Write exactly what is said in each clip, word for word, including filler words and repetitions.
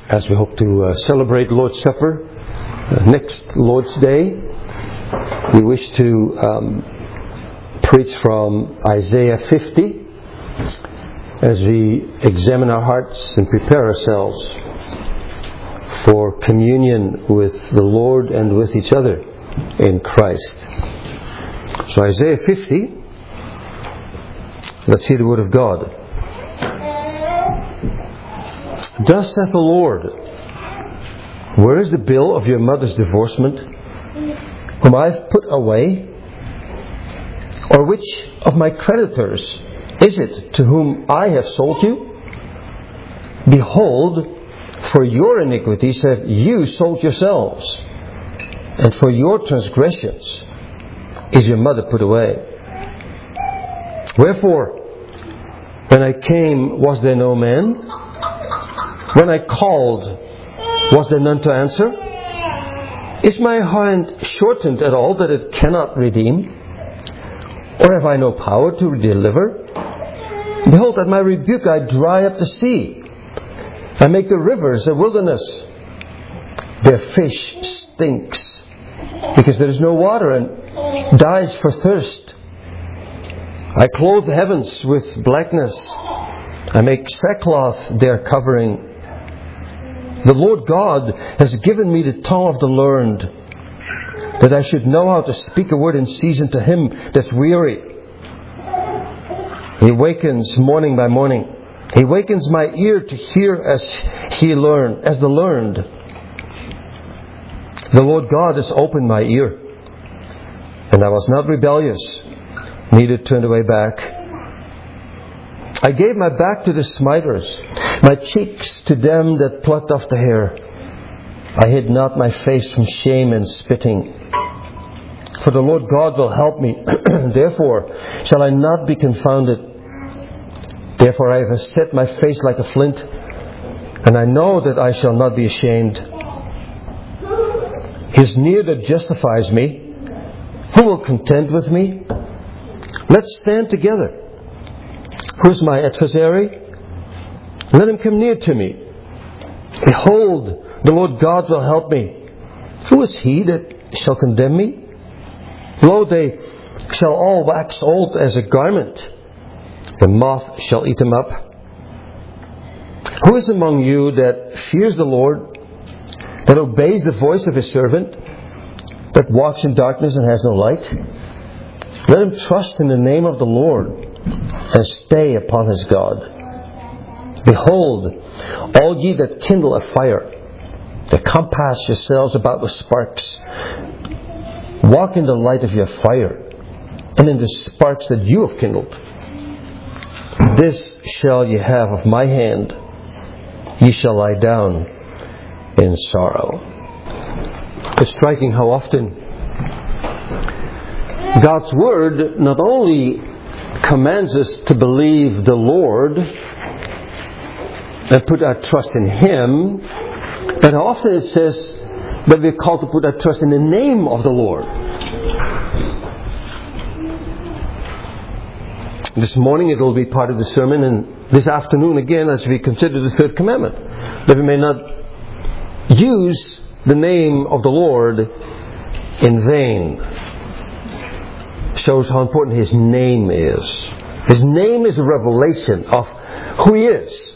as we hope to uh, celebrate Lord's Supper uh, next Lord's Day, we wish to um, preach from Isaiah fifty as we examine our hearts and prepare ourselves for communion with the Lord and with each other in Christ. So Isaiah fifty, let's hear the word of God. Thus saith the Lord, where is the bill of your mother's divorcement, whom I have put away? Or which of my creditors is it to whom I have sold you? Behold, for your iniquities have you sold yourselves, and for your transgressions is your mother put away. Wherefore, when I came, was there no man? When I called, was there none to answer? Is my hand shortened at all that it cannot redeem? Or have I no power to deliver? Behold, at my rebuke I dry up the sea. I make the rivers a wilderness. Their fish stinks, because there is no water, and dies for thirst. I clothe the heavens with blackness. I make sackcloth their covering. The Lord God has given me the tongue of the learned, that I should know how to speak a word in season to him that's weary. He awakens morning by morning. He wakens my ear to hear as he learn, as the learned. The Lord God has opened my ear, and I was not rebellious, neither turned away back. I gave my back to the smiters, my cheeks to them that plucked off the hair. I hid not my face from shame and spitting. For the Lord God will help me. Therefore shall I not be confounded. Therefore I have set my face like a flint, and I know that I shall not be ashamed. He is near that justifies me. Who will contend with me? Let's stand together. Who is my adversary? Let him come near to me. Behold, the Lord God will help me. Who is he that shall condemn me? Lo, they shall all wax old as a garment. The moth shall eat them up. Who is among you that fears the Lord, that obeys the voice of his servant, that walks in darkness and has no light? Let him trust in the name of the Lord, and stay upon his God. Behold, all ye that kindle a fire, that compass yourselves about with sparks, walk in the light of your fire, and in the sparks that you have kindled. This shall ye have of my hand, ye shall lie down in sorrow. It's striking how often God's Word not only commands us to believe the Lord and put our trust in Him, but often it says that we're called to put our trust in the name of the Lord. This morning it will be part of the sermon, and this afternoon again as we consider the third commandment, that we may not use the name of the Lord in vain. Shows how important His name is. His name is a revelation of who He is.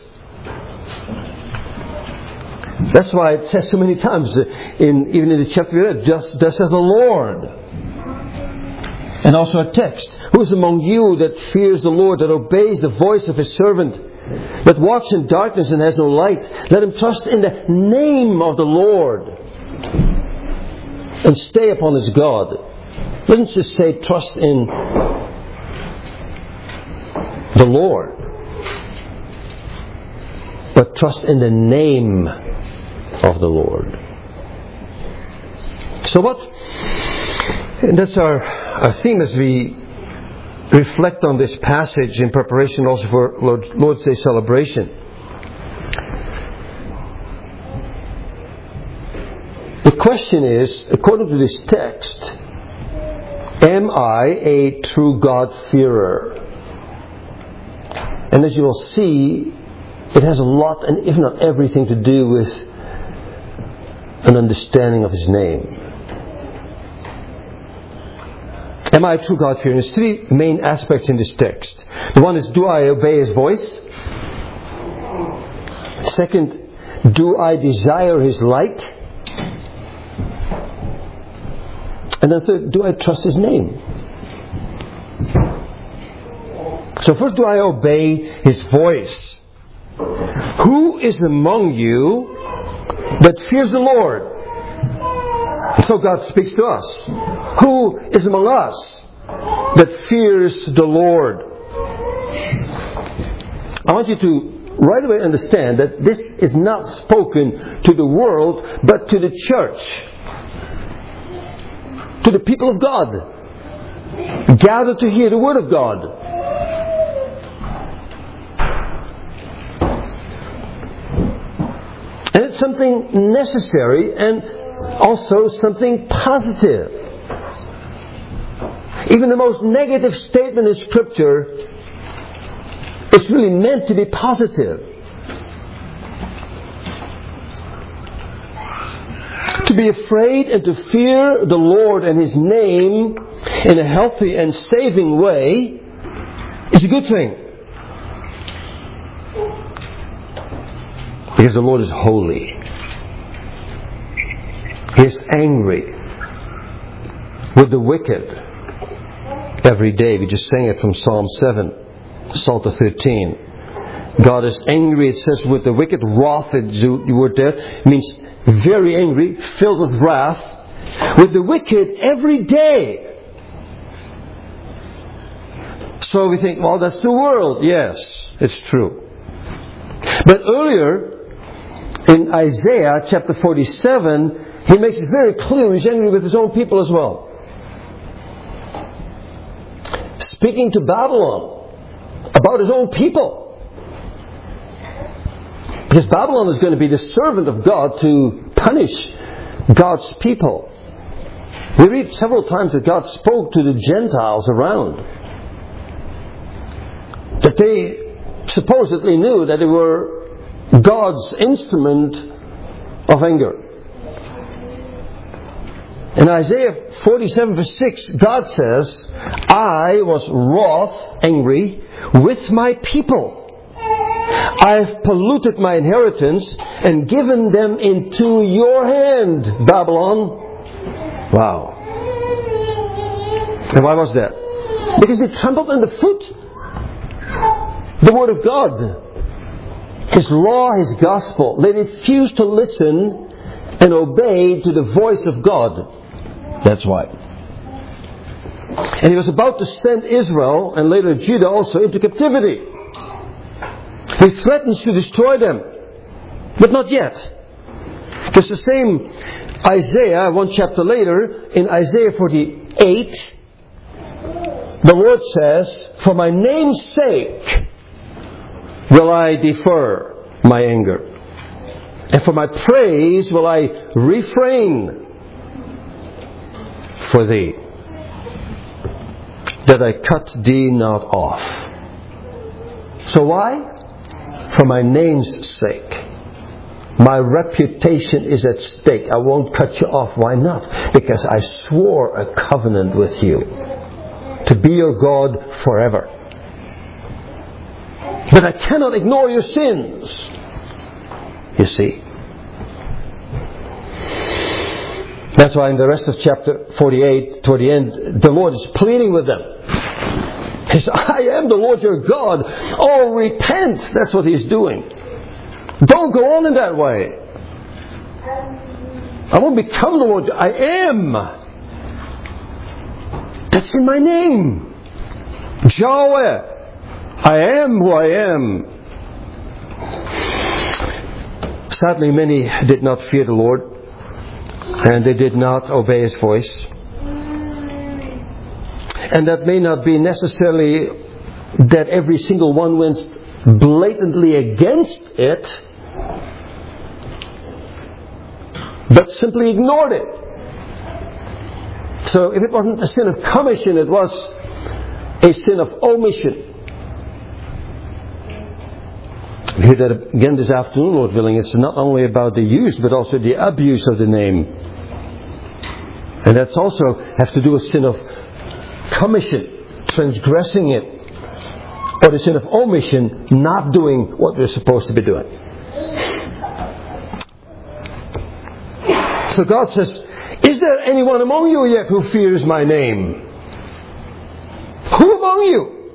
That's why it says so many times, in even in the chapter, just, just as the Lord. And also a text, who is among you that fears the Lord, that obeys the voice of His servant, that walks in darkness and has no light? Let him trust in the name of the Lord and stay upon his God. It doesn't just say trust in the Lord, but trust in the name of the Lord. So what? And that's our, our theme as we reflect on this passage in preparation also for Lord, Lord's Day celebration. The question is, according to this text, am I a true God-fearer? And as you will see, it has a lot, and if not everything, to do with an understanding of His name. Am I a true God-fearer? There's three main aspects in this text. The one is, do I obey His voice? Second, do I desire His light? And then third, do I trust His name? So first, do I obey His voice? Who is among you that fears the Lord? So God speaks to us. Who is among us that fears the Lord? I want you to right away understand that this is not spoken to the world, but to the church. To the people of God, gathered to hear the Word of God. And it's something necessary and also something positive. Even the most negative statement in Scripture is really meant to be positive. To be afraid and to fear the Lord and His name in a healthy and saving way is a good thing. Because the Lord is holy. He is angry with the wicked every day. We just sang it from Psalm seven, Psalter thirteen. God is angry, it says, with the wicked. Wrath, the word there, means very angry, filled with wrath, with the wicked every day. So we think, well, that's the world. Yes, it's true. But earlier, in Isaiah chapter forty-seven, he makes it very clear he's angry with his own people as well. Speaking to Babylon about his own people. Because Babylon is going to be the servant of God to punish God's people. We read several times that God spoke to the Gentiles around. That they supposedly knew that they were God's instrument of anger. In Isaiah forty-seven verse six, God says, I was wroth, angry, with my people. I have polluted my inheritance and given them into your hand, Babylon. Wow. And why was that? Because they trampled underfoot the Word of God. His law, His gospel. They refused to listen and obey to the voice of God. That's why. And He was about to send Israel and later Judah also into captivity. He threatens to destroy them. But not yet. Because the same Isaiah, one chapter later, in Isaiah forty-eight, the Lord says, for my name's sake will I defer my anger. And for my praise will I refrain for thee, that I cut thee not off. So why? For my name's sake. My reputation is at stake. I won't cut you off. Why not? Because I swore a covenant with you to be your God forever. But I cannot ignore your sins. You see. That's why in the rest of chapter forty-eight, toward the end, the Lord is pleading with them. He says, I am the Lord your God. Oh, repent. That's what He's doing. Don't go on in that way. I won't become the Lord. I am. That's in my name. Yahweh. I am who I am. Sadly, many did not fear the Lord. And they did not obey His voice. And that may not be necessarily that every single one went blatantly against it, but simply ignored it. So if it wasn't a sin of commission, it was a sin of omission. We hear that again this afternoon, Lord willing. It's not only about the use, but also the abuse of the name. And that's also has to do with sin of commission, transgressing it. Or the sin of omission, not doing what we're supposed to be doing. So God says, is there anyone among you yet who fears my name? Who among you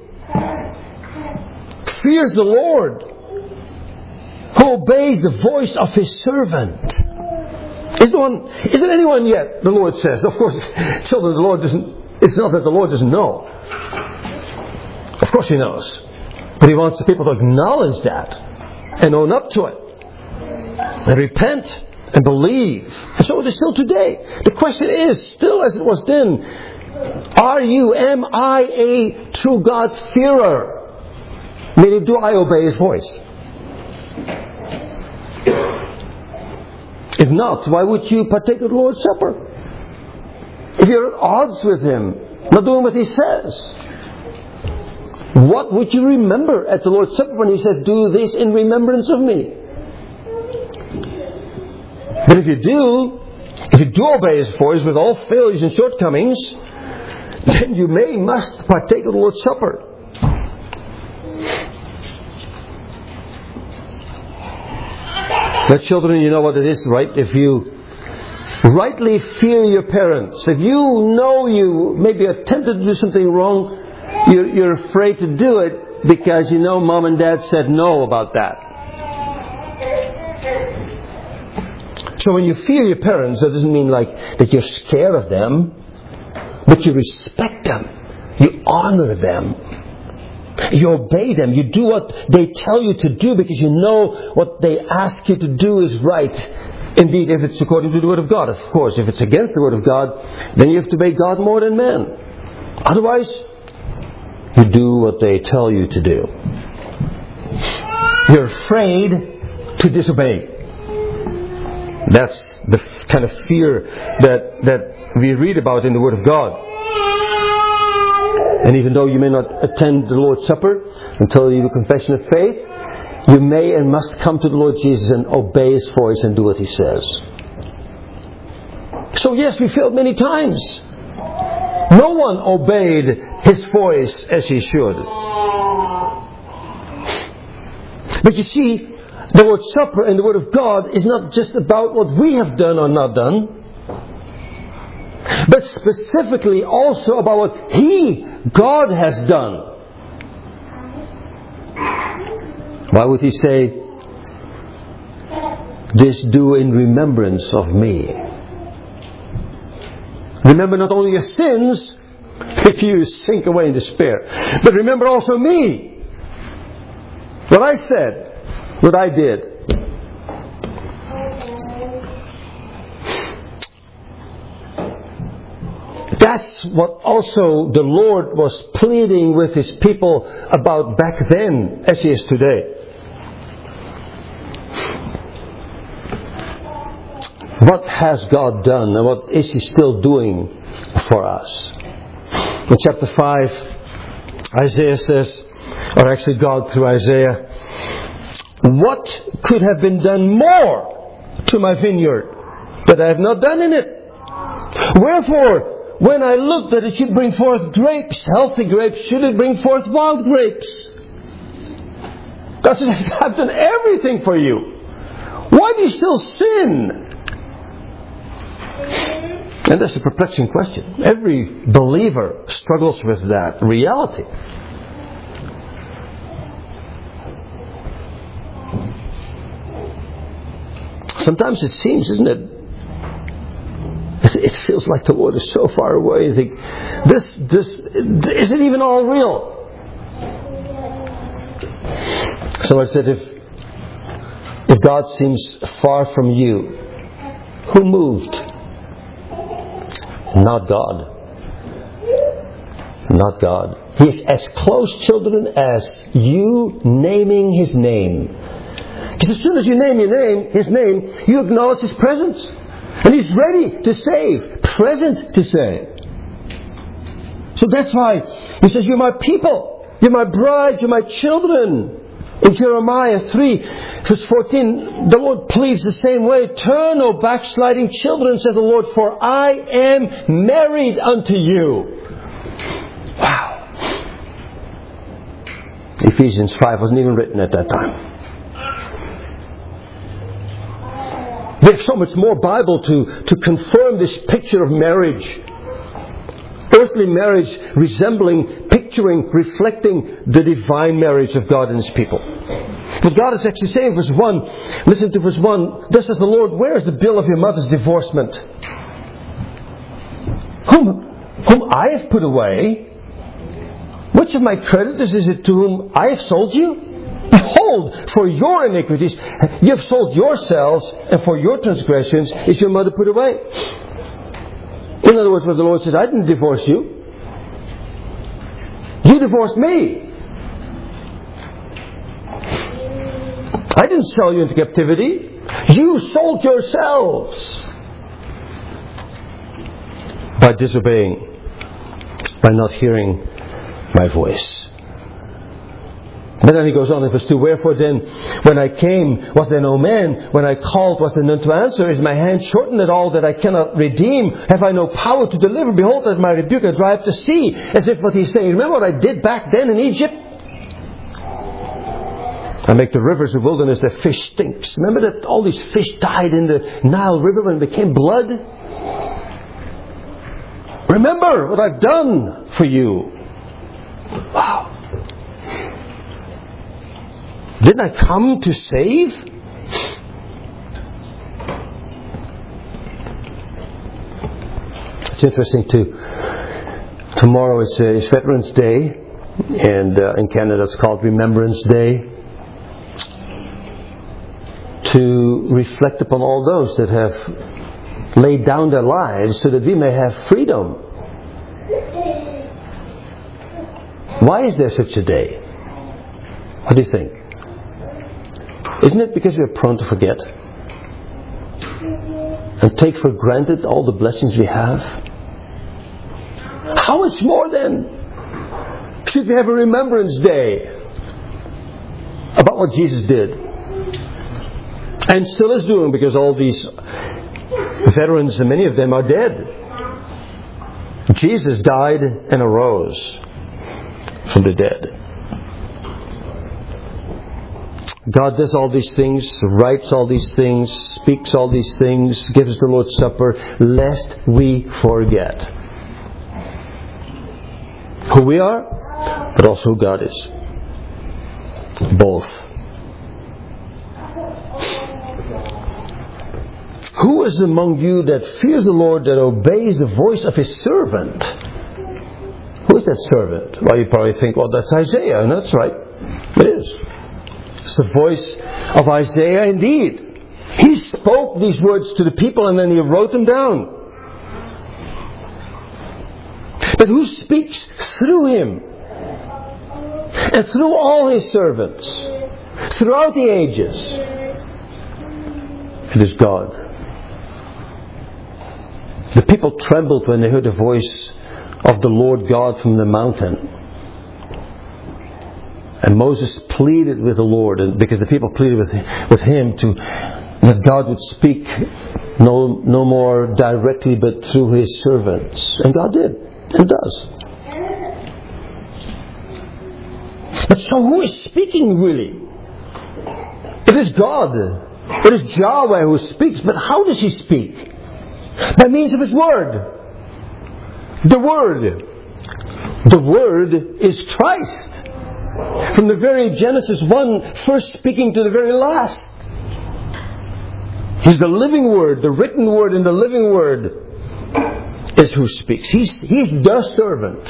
fears the Lord? Who obeys the voice of His servant? Is there, one, is there anyone yet, the Lord says? Of course, children, the Lord doesn't, it's not that the Lord doesn't know. Of course He knows. But He wants the people to acknowledge that and own up to it. And repent and believe. And so it is still today. The question is, still as it was then, are you, am I a true God-fearer? Meaning, do I obey His voice? If not, why would you partake of the Lord's Supper? If you're at odds with Him, not doing what He says, what would you remember at the Lord's Supper when He says, do this in remembrance of me? But if you do, if you do obey His voice with all failures and shortcomings, then you may, must partake of the Lord's Supper. But children, you know what it is, right? If you rightly fear your parents, if you know you maybe attempted to do something wrong, you're, you're afraid to do it because you know mom and dad said no about that. So when you fear your parents, that doesn't mean like that you're scared of them, but you respect them, you honor them. You obey them. You do what they tell you to do because you know what they ask you to do is right. Indeed, if it's according to the Word of God. Of course, if it's against the Word of God, then you have to obey God more than man. Otherwise, you do what they tell you to do. You're afraid to disobey. That's the kind of fear that, that we read about in the Word of God. And even though you may not attend the Lord's Supper until you do confession of faith, you may and must come to the Lord Jesus and obey His voice and do what He says. So yes, we failed many times. No one obeyed His voice as he should. But you see, the Lord's Supper and the Word of God is not just about what we have done or not done, but specifically also about what He, God, has done. Why would He say, this do in remembrance of me? Remember not only your sins, if you sink away in despair, but remember also me. What I said, what I did. That's what also the Lord was pleading with His people about back then, as He is today. What has God done and what is He still doing for us? In chapter five, Isaiah says, or actually God through Isaiah, what could have been done more to my vineyard that I have not done in it? Wherefore, when I looked that it should bring forth grapes, healthy grapes, should it bring forth wild grapes? God says, I've done everything for you. Why do you still sin? And that's a perplexing question. Every believer struggles with that reality. Sometimes it seems, isn't it? It feels like the Lord is so far away. You think, this, this, is it even all real? So I said, if, if God seems far from you, who moved? Not God. Not God. He is as close, children, as you naming His name. Because as soon as you name your name, His name, you acknowledge His presence. And He's ready to save, present to save. So that's why He says, you're my people, you're my bride, you're my children. In Jeremiah three, verse fourteen, the Lord pleads the same way. Turn, O backsliding children, said the Lord, for I am married unto you. Wow. Ephesians five wasn't even written at that time. There's so much more Bible to, to confirm this picture of marriage. Earthly marriage resembling, picturing, reflecting the divine marriage of God and His people. But God is actually saying in verse one, listen to verse one, thus says the Lord, where is the bill of your mother's divorcement? Whom, whom I have put away? Which of my creditors is it to whom I have sold you? Behold, for your iniquities you have sold yourselves, and for your transgressions is your mother put away. In other words, what the Lord says, I didn't divorce you. You divorced me. I didn't sell you into captivity. You sold yourselves. By disobeying, by not hearing my voice. But then he goes on in verse two, wherefore then, when I came, was there no man? When I called, was there none to answer? Is my hand shortened at all that I cannot redeem? Have I no power to deliver? Behold, at my rebuke I drive to sea. As if what he's saying, remember what I did back then in Egypt? I make the rivers a wilderness, their fish stinks. Remember that all these fish died in the Nile River when it became blood? Remember what I've done for you. Wow. Didn't I come to save? It's interesting too. Tomorrow is, uh, is Veterans Day, and uh, in Canada it's called Remembrance Day. To reflect upon all those that have laid down their lives so that we may have freedom. Why is there such a day? What do you think? Isn't it because we are prone to forget? And take for granted all the blessings we have? How much more then should we have a remembrance day about what Jesus did? And still is doing, because all these veterans, and many of them are dead. Jesus died and arose from the dead. God does all these things, writes all these things, speaks all these things, gives us the Lord's Supper, lest we forget who we are, but also who God is. Both. Who is among you that fears the Lord, that obeys the voice of His servant? Who is that servant? Well, you probably think, well, that's Isaiah, and that's right. It is. It's the voice of Isaiah indeed. He spoke these words to the people and then he wrote them down. But who speaks through him? And through all his servants, throughout the ages? It is God. The people trembled when they heard the voice of the Lord God from the mountain. And Moses pleaded with the Lord, and because the people pleaded with with him to that God would speak no no more directly, but through His servants. And God did, and does. But so who is speaking really? It is God. It is Yahweh who speaks. But how does He speak? By means of His Word. The Word. The Word is Christ. From the very Genesis one, first speaking to the very last. He's the living Word, the written Word, and the living Word is who speaks. He's, he's the servant.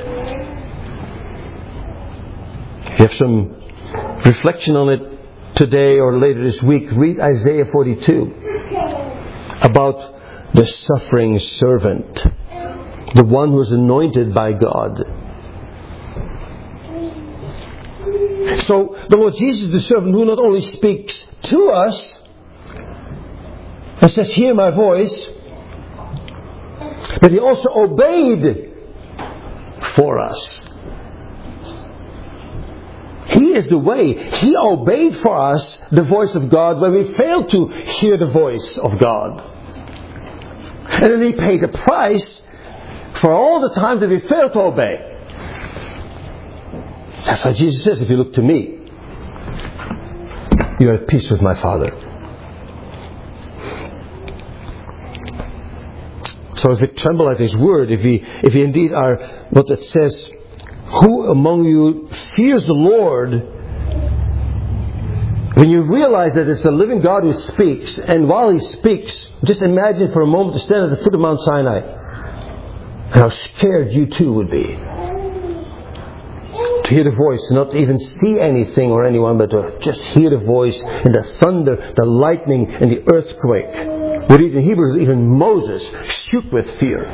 If you have some reflection on it today or later this week, read Isaiah forty-two about the suffering servant, the one who is anointed by God. So the Lord Jesus, the servant who not only speaks to us and says, hear my voice, but He also obeyed for us. He is the way. He obeyed for us the voice of God when we failed to hear the voice of God. And then He paid the price for all the times that we failed to obey. That's why Jesus says, if you look to me, you're at peace with my Father. So if we tremble at His word, if we, if we indeed are what it says, who among you fears the Lord, when you realize that it's the living God who speaks, and while He speaks, just imagine for a moment to stand at the foot of Mount Sinai, and how scared you too would be. To hear the voice, not even see anything or anyone, but to just hear the voice and the thunder, the lightning and the earthquake. We read in Hebrews, even Moses shook with fear.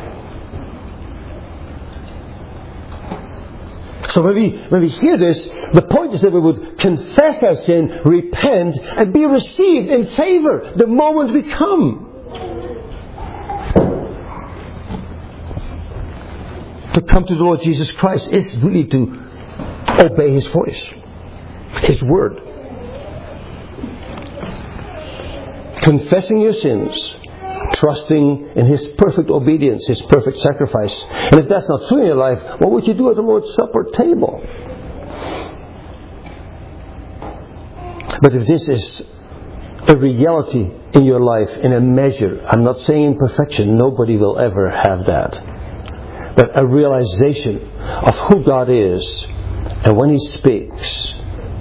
So when we, when we hear this, the point is that we would confess our sin, repent, and be received in favor the moment we come. To come to the Lord Jesus Christ is really to obey His voice, His word. Confessing your sins, trusting in His perfect obedience, His perfect sacrifice. And if that's not true in your life, what would you do at the Lord's Supper table? But if this is a reality in your life, in a measure, I'm not saying in perfection, nobody will ever have that, but a realization of who God is, and when He speaks,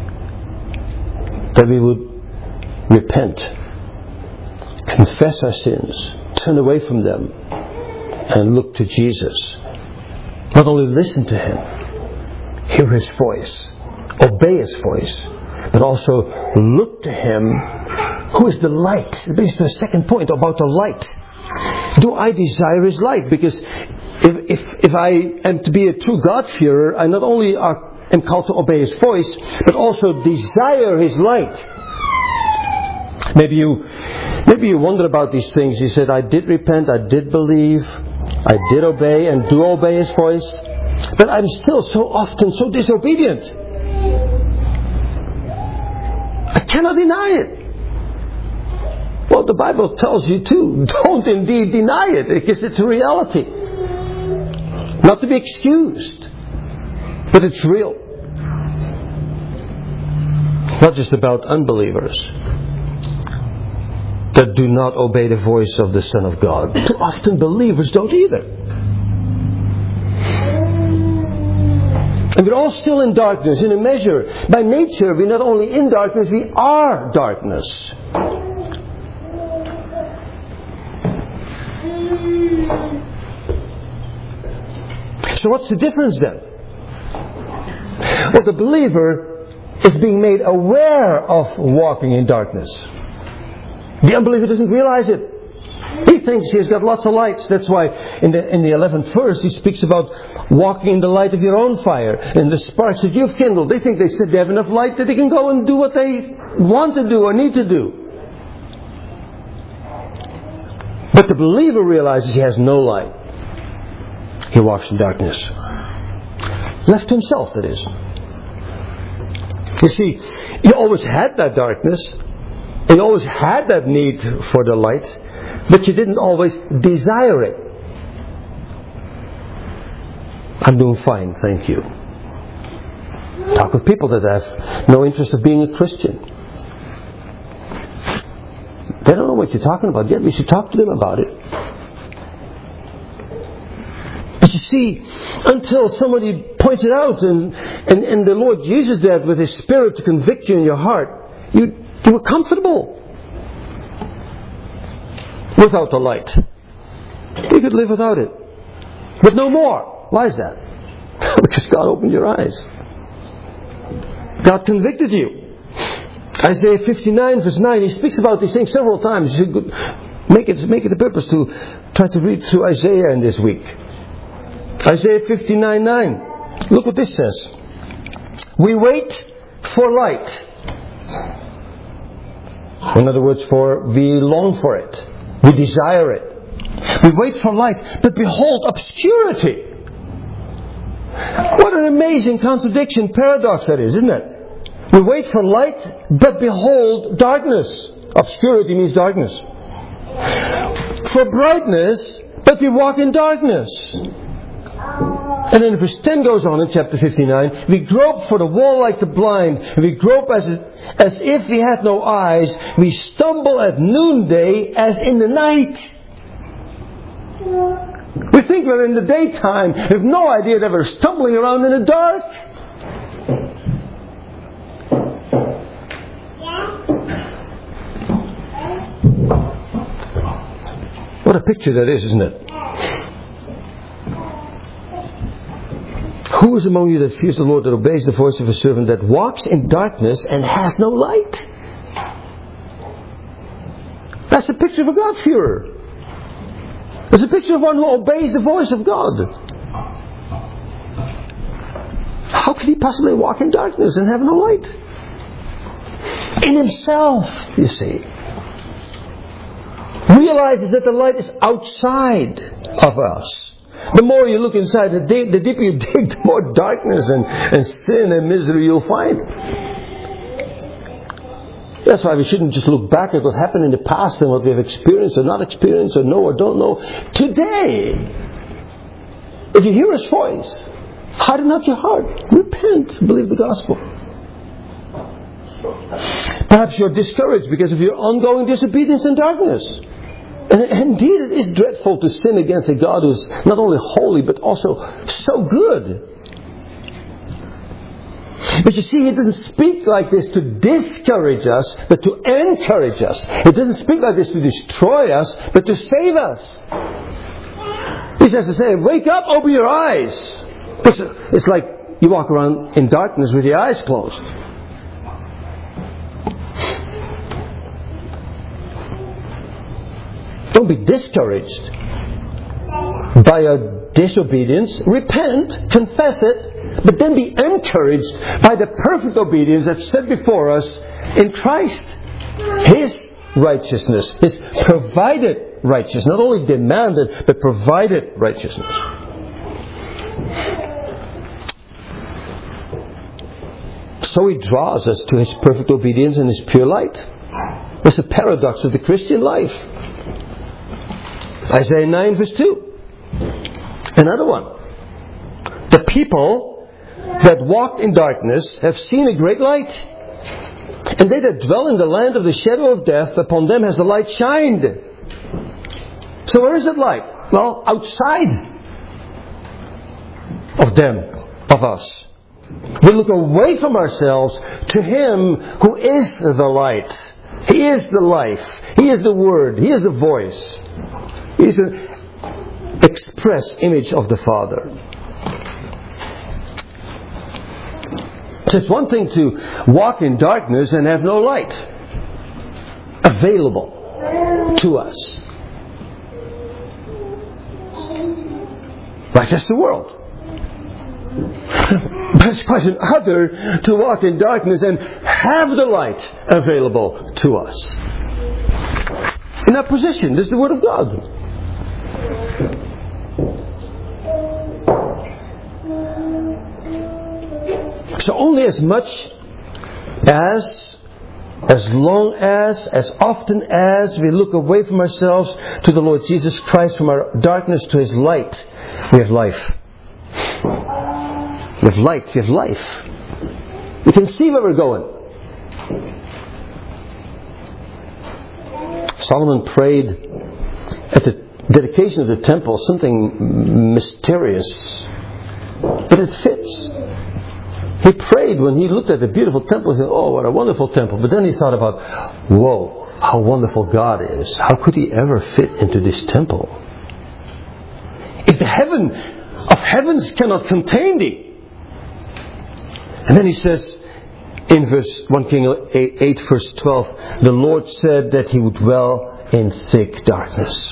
that we would repent, confess our sins, turn away from them, and look to Jesus. Not only listen to Him, hear His voice, obey His voice, but also look to Him who is the light. It brings to the second point about the light. Do I desire His light? Because if, if, if I am to be a true God-fearer, I not only are am called to obey His voice, but also desire His light. Maybe you, maybe you wonder about these things. You said, I did repent, I did believe, I did obey and do obey His voice, but I'm still so often so disobedient. I cannot deny it. Well, the Bible tells you too, don't indeed deny it, because it's a reality. Not to be excused, but it's real. Not just about unbelievers that do not obey the voice of the Son of God. Too often believers don't either. And we're all still in darkness in a measure. By nature, we're not only in darkness, we are darkness. So what's the difference then? Well, the believer is being made aware of walking in darkness. The unbeliever doesn't realize it. He thinks he's got lots of lights. That's why in the in the eleventh verse he speaks about walking in the light of your own fire and the sparks that you've kindled. They think they said they have enough light that they can go and do what they want to do or need to do. But the believer realizes he has no light. He walks in darkness. Left to himself, that is. You see, you always had that darkness. You always had that need for the light. But you didn't always desire it. I'm doing fine, thank you. Talk with people that have no interest of being a Christian. They don't know what you're talking about yet. We should talk to them about it. But you see, until somebody points it out and, and, and the Lord uses that with His Spirit to convict you in your heart, you, you were comfortable without the light. You could live without it. But no more. Why is that? Because God opened your eyes. God convicted you. Isaiah fifty-nine verse nine, He speaks about these things several times. You should make it, make it a purpose to try to read through Isaiah in this week. Isaiah fifty-nine nine. Look what this says. We wait for light. In other words, for we long for it. We desire it. We wait for light, but behold obscurity. What an amazing contradiction, paradox that is, isn't it? We wait for light, but behold darkness. Obscurity means darkness. For brightness, but we walk in darkness. And then verse ten goes on in chapter fifty-nine. We grope for the wall like the blind. We grope as, as if we had no eyes. We stumble at noonday as in the night. We think we're in the daytime. We have no idea that we're stumbling around in the dark. What a picture that is, isn't it? Who is among you that fears the Lord, that obeys the voice of a servant, that walks in darkness and has no light? That's a picture of a God-fearer. It's a picture of one who obeys the voice of God. How could he possibly walk in darkness and have no light? In himself, you see. Realizes that the light is outside of us. The more you look inside, the, deep, the deeper you dig, the more darkness and, and sin and misery you'll find. That's why we shouldn't just look back at what happened in the past and what we have experienced or not experienced or know or don't know. Today, if you hear His voice, harden not your heart. Repent. Believe the gospel. Perhaps you're discouraged because of your ongoing disobedience and darkness. And indeed, it is dreadful to sin against a God who is not only holy but also so good. But you see, He doesn't speak like this to discourage us, but to encourage us. He doesn't speak like this to destroy us, but to save us. He says to say, wake up, open your eyes. It's like you walk around in darkness with your eyes closed. Don't be discouraged by your disobedience. Repent, confess it, but then be encouraged by the perfect obedience that's set before us in Christ. His righteousness, His provided righteousness, not only demanded, but provided righteousness. So He draws us to His perfect obedience and His pure light. It's a paradox of the Christian life. Isaiah nine verse two. Another one. The people that walked in darkness have seen a great light. And they that dwell in the land of the shadow of death, upon them has the light shined. So where is that light? Well, outside of them, of us. We look away from ourselves to Him who is the light. He is the life. He is the Word. He is the voice. He is an express image of the Father. So it's one thing to walk in darkness and have no light available to us. Like that's the world. But it's quite an other to walk in darkness and have the light available to us. In that position, this is the Word of God. So only as much as, as long as, as often as we look away from ourselves to the Lord Jesus Christ, from our darkness to His light, we have life. We have light, we have life. We can see where we're going. Solomon prayed at the dedication of the temple something mysterious, but it fits. He prayed when he looked at the beautiful temple. He said, oh, what a wonderful temple. But then he thought about, whoa, how wonderful God is. How could He ever fit into this temple? If the heaven of heavens cannot contain Thee. And then he says in verse First Kings eight verse twelve, the Lord said that He would dwell in thick darkness.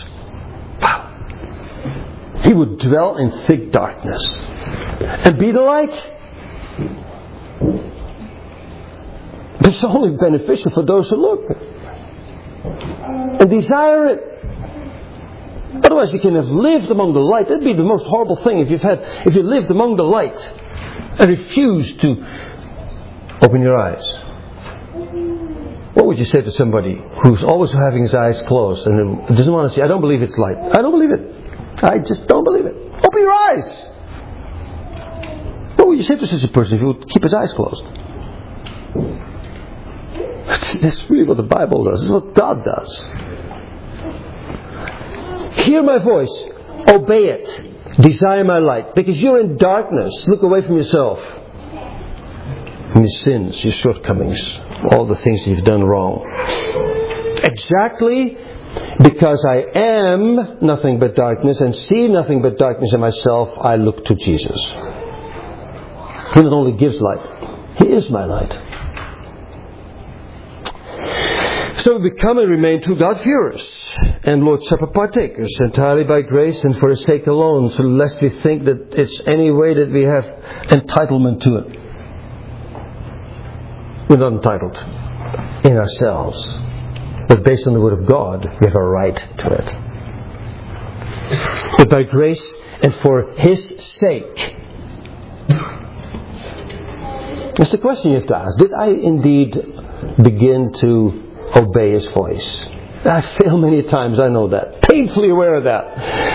Wow. He would dwell in thick darkness and be the light. It's only beneficial for those who look and desire it. Otherwise, you can have lived among the light. That'd be the most horrible thing if you've had, if you lived among the light and refused to Open your eyes. What would you say to somebody who's always having his eyes closed and doesn't want to see? I don't believe it's light. I don't believe it. I just don't believe it. Open your eyes. What would you say to such a person if he would keep his eyes closed? That's really what the Bible does. This is what God does. Hear my voice. Obey it. Desire my light. Because you're in darkness. Look away from yourself. From your sins, your shortcomings, all the things you've done wrong. Exactly because I am nothing but darkness and see nothing but darkness in myself, I look to Jesus. He not only gives light, He is my light. So we become and remain true God-fearers and Lord's Supper partakers, entirely by grace and for His sake alone, so lest we think that it's any way that we have entitlement to it. We're not entitled in ourselves, but based on the Word of God, we have a right to it. But by grace and for His sake. That's the question you have to ask. Did I indeed begin to obey His voice? I fail many times, I know that. Painfully aware of that.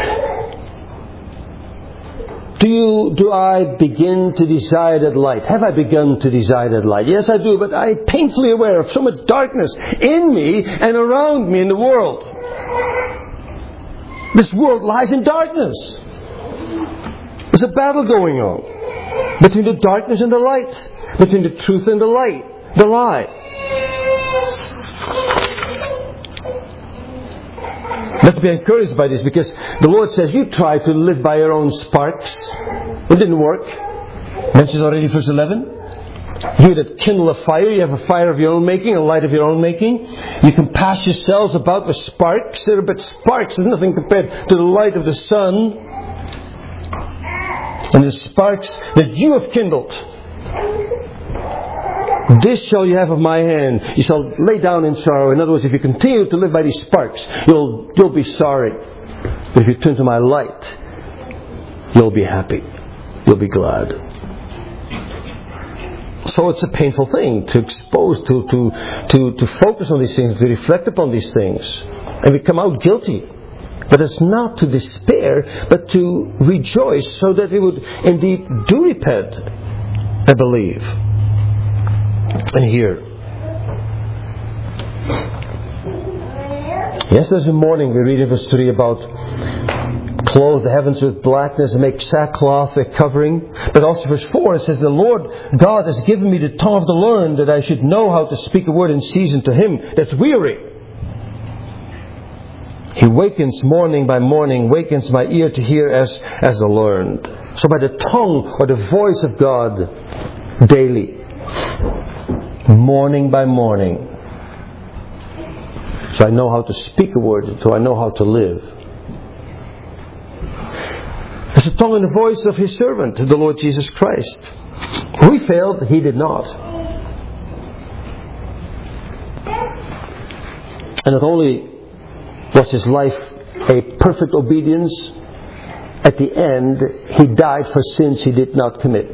Do you, do I begin to desire that light? Have I begun to desire that light? Yes, I do, but I'm painfully aware of so much darkness in me and around me in the world. This world lies in darkness. There's a battle going on between the darkness and the light, between the truth and the light, the lie. Let's be encouraged by this, because the Lord says you try to live by your own sparks. It didn't work. Mentioned already verse eleven. You that kindle a fire, you have a fire of your own making, a light of your own making. You can pass yourselves about with sparks. They're but sparks. There's nothing compared to the light of the sun. And the sparks that you have kindled. This shall you have of my hand. You shall lay down in sorrow. In other words, if you continue to live by these sparks, you'll you'll be sorry. But if you turn to my light, you'll be happy. You'll be glad. So it's a painful thing to expose, to to to to focus on these things, to reflect upon these things, and we come out guilty. But it's not to despair, but to rejoice, so that we would indeed do repent and believe. And here, yesterday morning we read in verse three about clothe the heavens with blackness and make sackcloth a covering. But also verse four, it says, the Lord God has given me the tongue of the learned, that I should know how to speak a word in season to him that's weary. He wakens morning by morning, wakens my ear to hear as, as the learned. So by the tongue or the voice of God daily, morning by morning, so I know how to speak a word, so I know how to live. It's the tongue and the voice of His servant, the Lord Jesus Christ. We failed, He did not. And not only was His life a perfect obedience, at the end He died for sins He did not commit.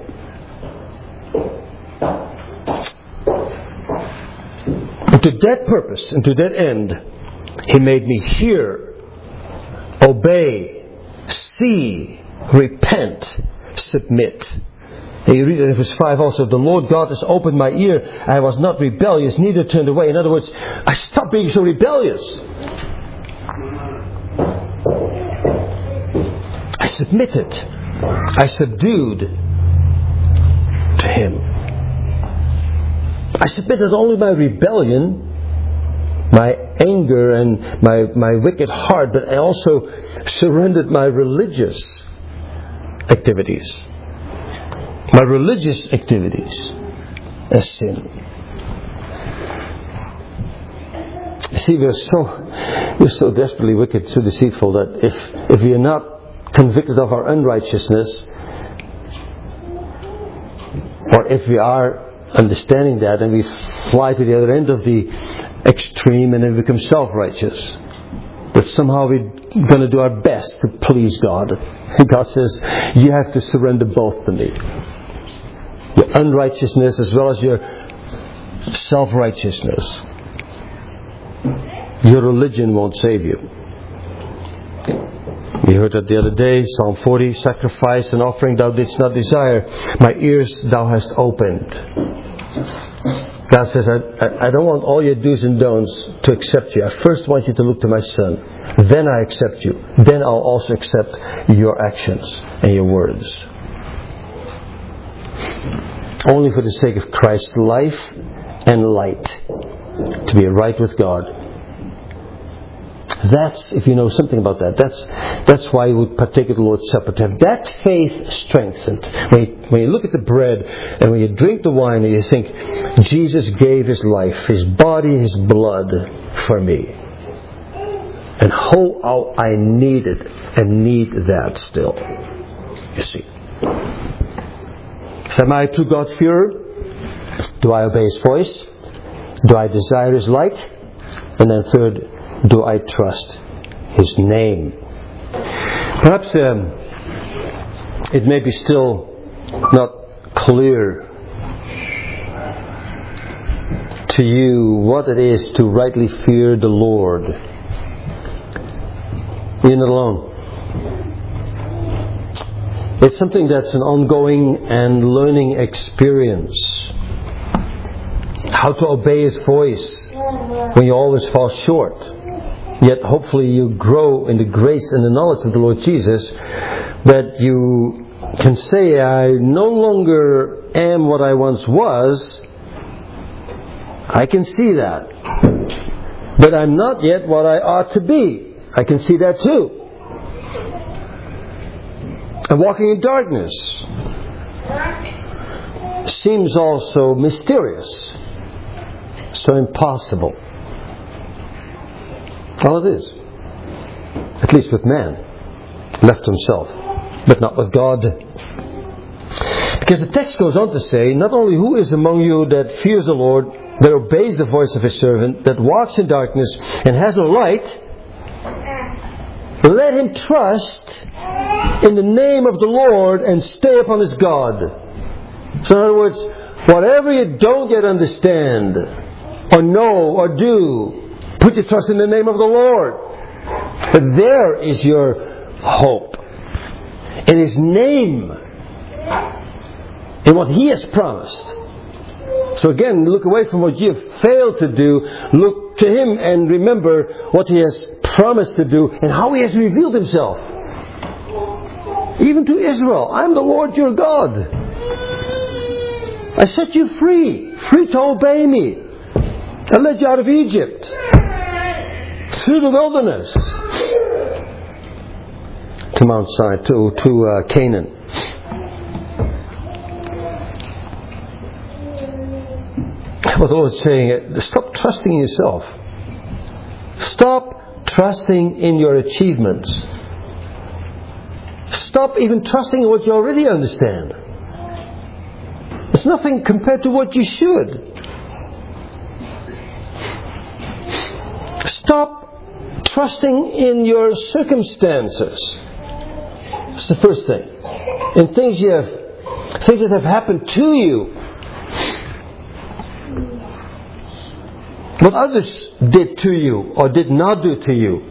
And to that purpose and to that end, He made me hear, obey, see, repent, submit. And you read it in verse five also, the Lord God has opened my ear. I was not rebellious, neither turned away. In other words, I stopped being so rebellious. I submitted. I subdued to Him. I submitted only my rebellion, my anger and my, my wicked heart, but I also surrendered my religious activities. My religious activities as sin. See, we're so we're so desperately wicked, so deceitful, that if if we are not convicted of our unrighteousness, or if we are understanding that and we fly to the other end of the extreme and then become self-righteous, that somehow we're going to do our best to please God. And God says, you have to surrender both to me. your unrighteousness as well as your self-righteousness. Your religion won't save you. We heard that the other day, Psalm forty, sacrifice and offering thou didst not desire. My ears thou hast opened. God says, I, I, I don't want all your do's and don'ts to accept you. I first want you to look to my Son. Then I accept you. Then I'll also accept your actions and your words. Only for the sake of Christ's life and light. To be right with God. That's, if you know something about that, that's that's why you would partake of the Lord's Supper. To have that faith strengthened. When you, when you look at the bread and when you drink the wine and you think, Jesus gave His life, His body, His blood for me. And how, how I need it and need that still. You see. So am I a true God-fearer? Do I obey His voice? Do I desire His light? And then third, do I trust His name? Perhaps um, it may be still not clear to you what it is to rightly fear the Lord. You're not alone. It's something that's an ongoing and learning experience. How to obey His voice when you always fall short. Yet hopefully you grow in the grace and the knowledge of the Lord Jesus, that you can say, I no longer am what I once was. I can see that. But I'm not yet what I ought to be. I can see that too. And walking in darkness seems also mysterious. So impossible. Well, it is. At least with man. Left to himself. But not with God. Because the text goes on to say, not only who is among you that fears the Lord, that obeys the voice of His servant, that walks in darkness and has no light, let him trust in the name of the Lord and stay upon his God. So in other words, whatever you don't yet understand, or know, or do, put your trust in the name of the Lord. But there is your hope. In His name. In what He has promised. So again, look away from what you have failed to do. Look to Him and remember what He has promised to do and how He has revealed Himself. Even to Israel. I'm the Lord your God. I set you free. Free to obey me. I led you out of Egypt. Through the wilderness. To Mount Sinai. To, to uh, Canaan. What the Lord is saying, stop trusting in yourself. Stop trusting in your achievements. Stop even trusting in what you already understand. It's nothing compared to what you should. Stop trusting in your circumstances. That's the first thing. In things you have, things that have happened to you. What others did to you or did not do to you.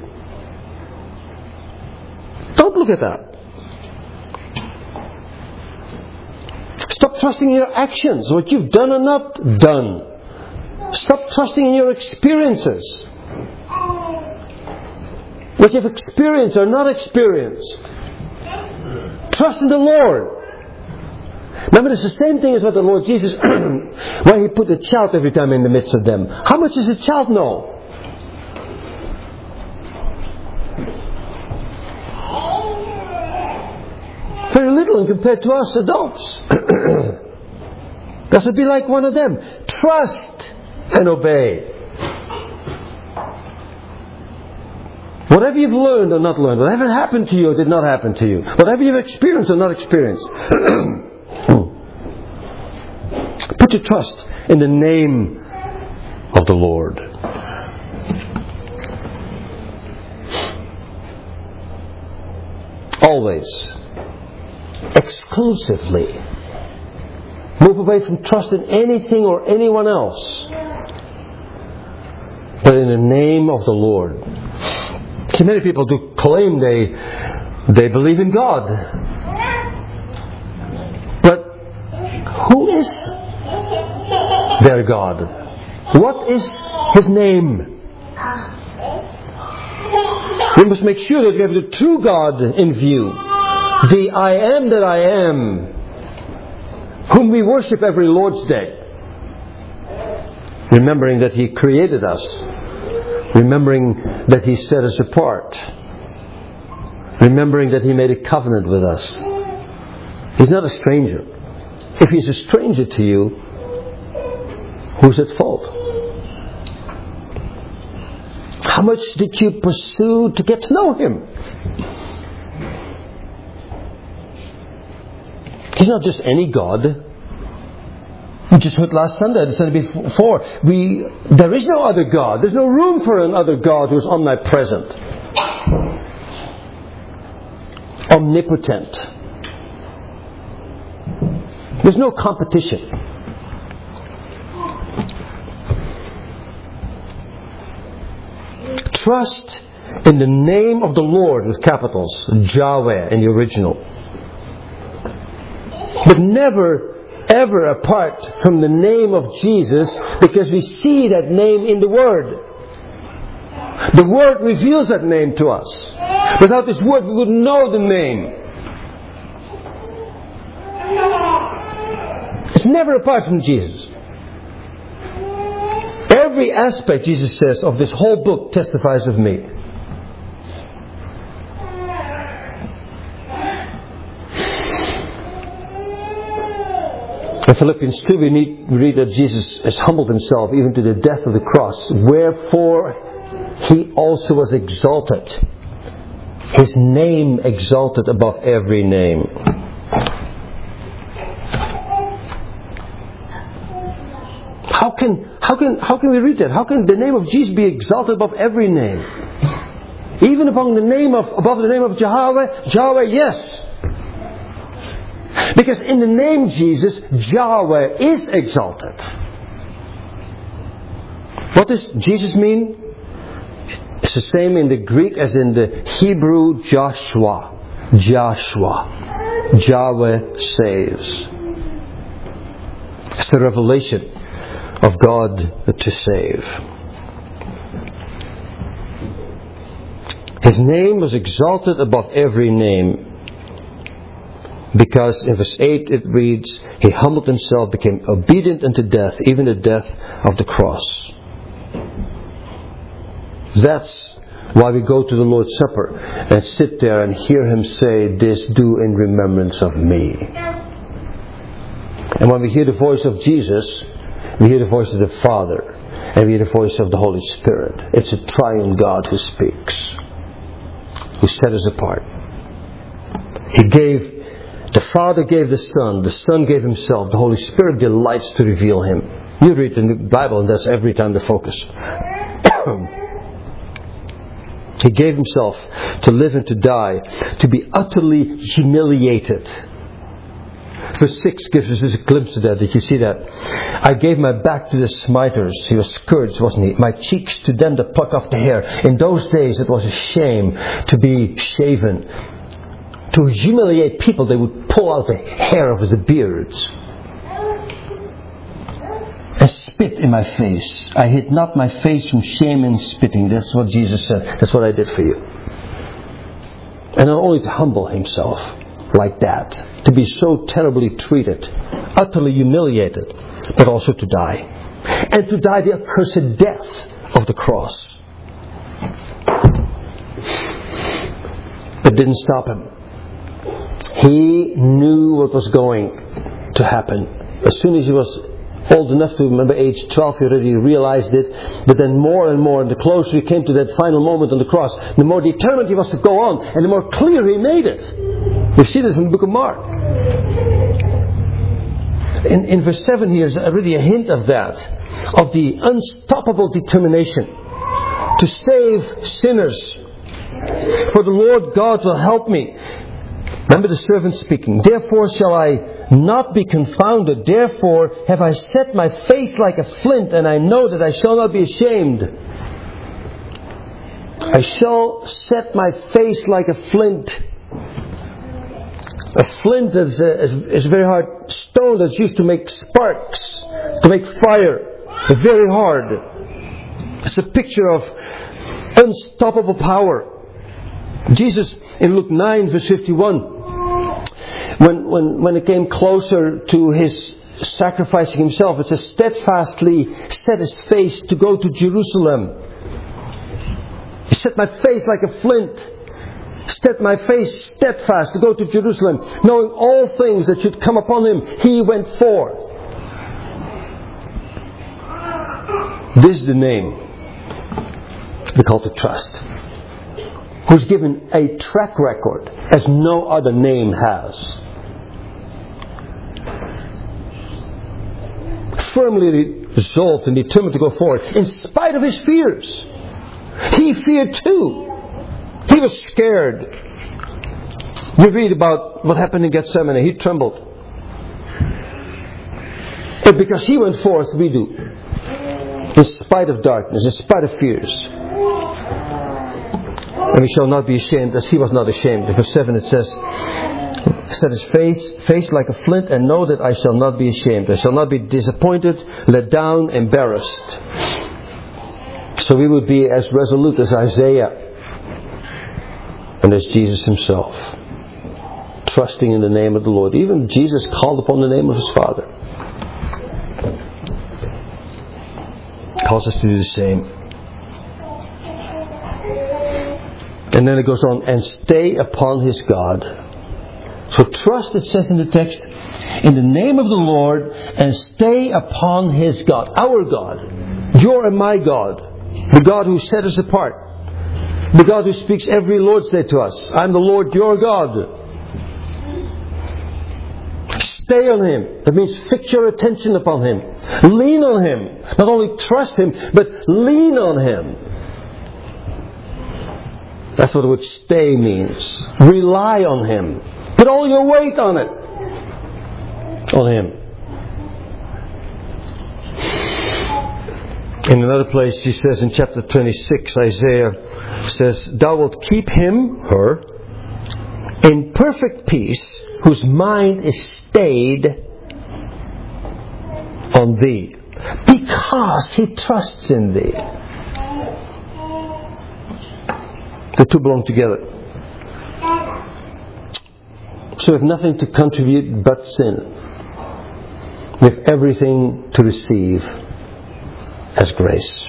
Don't look at that. Stop trusting in your actions, what you've done or not done. Stop trusting in your experiences. What you've experienced or not experienced. Trust in the Lord. Remember, it's the same thing as what the Lord Jesus, why He put a child every time in the midst of them. How much does a child know? Very little compared to us adults. That would be like one of them. Trust and obey. Whatever you've learned or not learned, whatever happened to you or did not happen to you, whatever you've experienced or not experienced, put your trust in the name of the Lord. Always. Exclusively. Move away from trust in anything or anyone else, but in the name of the Lord. See, many people do claim they they believe in God, but who is their God? What is His name? We must make sure that we have the true God in view, the I am that I am, whom we worship every Lord's Day, remembering that He created us, remembering that He set us apart, remembering that He made a covenant with us. He's not a stranger. If He's a stranger to you, who's at fault? How much did you pursue to get to know Him? He's not just any God. We just heard last Sunday, the Sunday before, we, there is no other God. There's no room for another God who is omnipresent, omnipotent. There's no competition. Trust in the name of the Lord with capitals, Yahweh in the original. But never ever apart from the name of Jesus, because we see that name in the Word. The Word reveals that name to us. Without this Word we wouldn't know the name. It's never apart from Jesus. Every aspect, Jesus says, of this whole book testifies of me. In Philippians two we, need, we read that Jesus has humbled Himself even to the death of the cross. Wherefore He also was exalted. His name exalted above every name. How can, how can, how can we read that? How can the name of Jesus be exalted above every name? Even above the name of, above the name of Yahweh? Yahweh, yes. Because in the name Jesus, Yahweh is exalted. What does Jesus mean? It's the same in the Greek as in the Hebrew Joshua. Joshua. Yahweh saves. It's the revelation of God to save. His name was exalted above every name. Because in verse eight it reads, He humbled Himself, became obedient unto death, even the death of the cross. That's why we go to the Lord's Supper and sit there and hear Him say, this do in remembrance of me. And when we hear the voice of Jesus, we hear the voice of the Father, and we hear the voice of the Holy Spirit. It's a triune God who speaks, who set us apart. He gave The Father gave the Son. The Son gave Himself. The Holy Spirit delights to reveal Him. You read the Bible and that's every time the focus. He gave Himself to live and to die, to be utterly humiliated. Verse six gives us a glimpse of that. Did you see that? I gave my back to the smiters. He was scourged, wasn't he? My cheeks to them that pluck off the hair. In those days it was a shame to be shaven. To humiliate people, they would pull out the hair of the beards and spit in my face. I hid not my face from shame and spitting. That's what Jesus said. That's what I did for you. And not only to humble Himself like that, to be so terribly treated, utterly humiliated, but also to die. And to die the accursed death of the cross. But didn't stop Him. He knew what was going to happen. As soon as he was old enough to remember age twelve, he already realized it. But then more and more, and the closer he came to that final moment on the cross, the more determined he was to go on, and the more clear he made it. We see this in the book of Mark. In, in verse seven here is already a hint of that, of the unstoppable determination to save sinners. For the Lord God will help me. Remember the servant speaking. Therefore shall I not be confounded. Therefore have I set my face like a flint, and I know that I shall not be ashamed. I shall set my face like a flint. A flint is a, is a very hard stone that's used to make sparks, to make fire. It's very hard. It's a picture of unstoppable power. Jesus in Luke nine verse fifty-one, when, when, when it came closer to His sacrificing Himself, it says, steadfastly set His face to go to Jerusalem. He set my face like a flint. Set my face steadfast to go to Jerusalem. Knowing all things that should come upon Him, He went forth. This is the name we call to trust. Who's given a track record as no other name has. Firmly resolved and determined to go forward in spite of his fears. He feared too. He was scared. We read about what happened in Gethsemane. He trembled. And because he went forth, we do. In spite of darkness, in spite of fears. And we shall not be ashamed as he was not ashamed. In verse seven it says, set his face, face like a flint, and know that I shall not be ashamed. I shall not be disappointed, let down, embarrassed. So we would be as resolute as Isaiah and as Jesus Himself. Trusting in the name of the Lord. Even Jesus called upon the name of His Father. Calls us to do the same. And then it goes on, and stay upon His God. So trust, it says in the text, in the name of the Lord, and stay upon His God. Our God. Your and my God. The God who set us apart. The God who speaks every Lord's Day to us. I'm the Lord your God. Stay on Him. That means fix your attention upon Him. Lean on Him. Not only trust Him, but lean on Him. That's what the word stay means. Rely on Him. Put all your weight on it. On Him. In another place he says in chapter twenty-six, Isaiah says, thou wilt keep him, her, in perfect peace, whose mind is stayed on Thee, because he trusts in Thee. The two belong together. So we have nothing to contribute but sin. We have everything to receive as grace.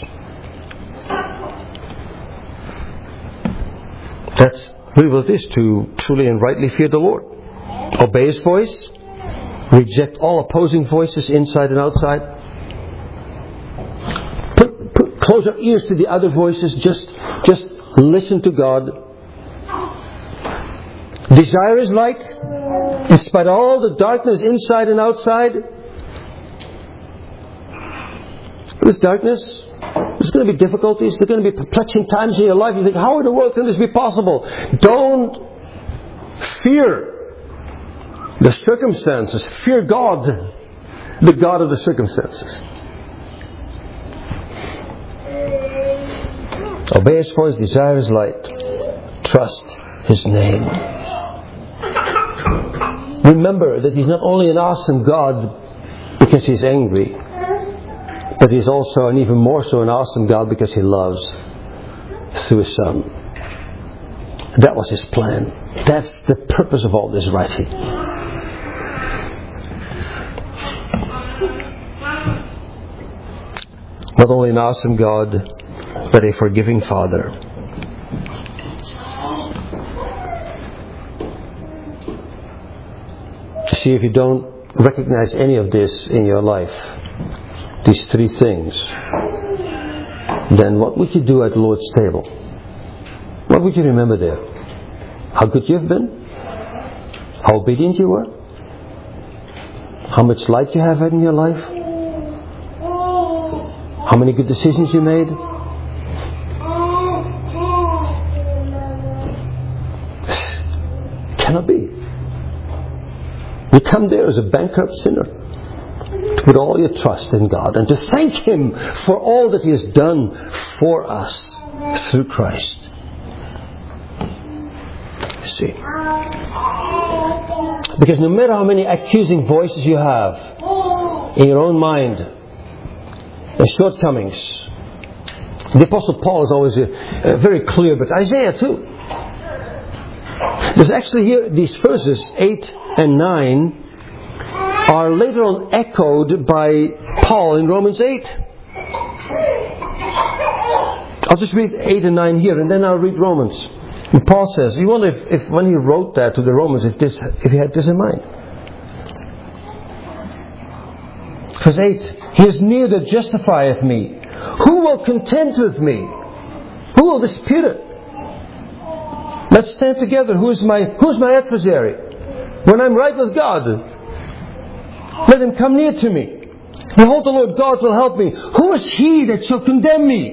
That's really what it is to truly and rightly fear the Lord. Obey His voice. Reject all opposing voices inside and outside. Put, put, close our ears to the other voices. Just, just listen to God. Desire His light. In spite of all the darkness inside and outside. This darkness, there's going to be difficulties, there are going to be perplexing times in your life. You think, how in the world can this be possible? Don't fear the circumstances. Fear God, the God of the circumstances. Obey His voice, desire His light, trust His name. Remember that He's not only an awesome God because He's angry, but He's also, and even more so, an awesome God because He loves through His Son. That was His plan. That's the purpose of all this writing. Not only an awesome God, but a forgiving Father. See, if you don't recognize any of this in your life, these three things, then what would you do at the Lord's table? What would you remember there? How good you have been? How obedient you were? How much light you have had in your life? How many good decisions you made? Cannot be. You come there as a bankrupt sinner to put all your trust in God and to thank Him for all that He has done for us through Christ. See? Because no matter how many accusing voices you have in your own mind and shortcomings, the Apostle Paul is always uh, uh, very clear, but Isaiah too. There's actually here, these verses eight and nine are later on echoed by Paul in Romans eight. I'll just read eight and nine here, and then I'll read Romans. And Paul says, you wonder if, if when he wrote that to the Romans, if this, if he had this in mind. Verse eight, He is near that justifieth me. Who will contend with me? Who will dispute it? Let's stand together. Who is my, who is my adversary? When I'm right with God, let him come near to me. Behold, the Lord God will help me. Who is he that shall condemn me?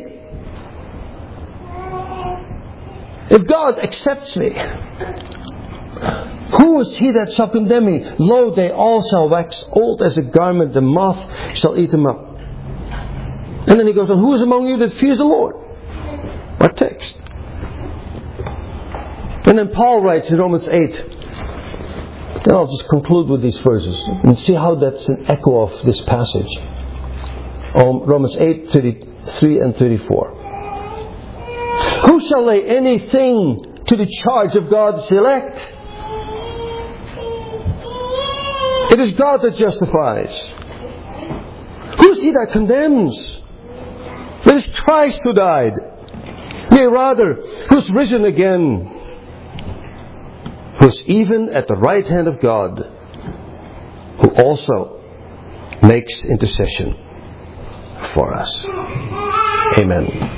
If God accepts me, who is he that shall condemn me? Lo, they all shall wax old as a garment. The moth shall eat them up. And then he goes on, who is among you that fears the Lord? What text? And then Paul writes in Romans eight, and I'll just conclude with these verses and see how that's an echo of this passage. Um, Romans eight, thirty-three and thirty-four. Who shall lay anything to the charge of God's elect? It is God that justifies. Who is he that condemns? It is Christ who died. Nay, rather, who is risen again, who is even at the right hand of God, who also makes intercession for us. Amen.